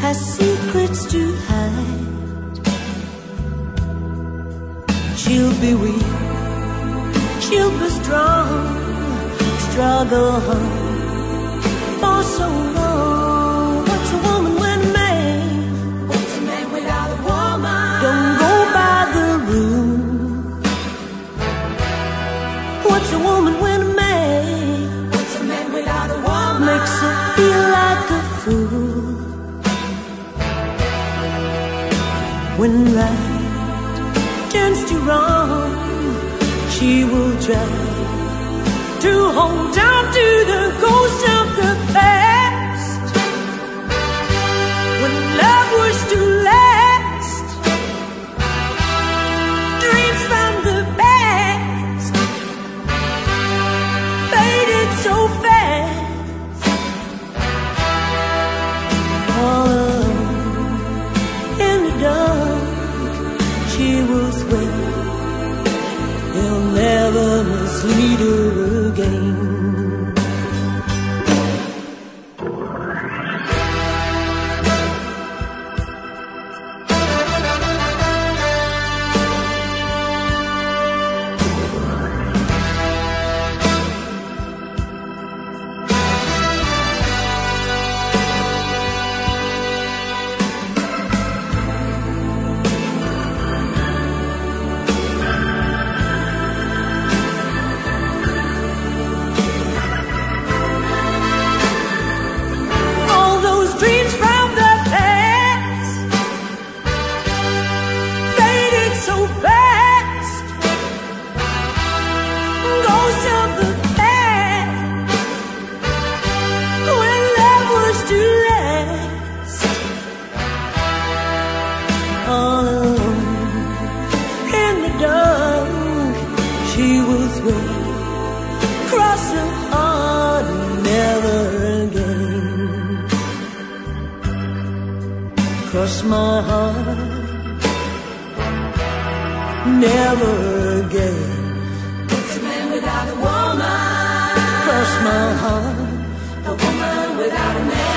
has secrets to hide. She'll be weak, she'll be strong, struggle for so long. What's a woman when a man? What's a man without a woman? Don't go by the rule. What's a woman when a man? What's a man without a woman? Makes her feel like a fool. When right turns to wrong, she will try to hold on to the ghost of the past. When love was to last, dreams from the past faded so fast. All alone in the dark, she will swear they'll never mislead her again. All alone in the dark, she will swear, cross her heart, never again. Cross my heart, never again. What's a man without a woman? Cross my heart, a woman without a man.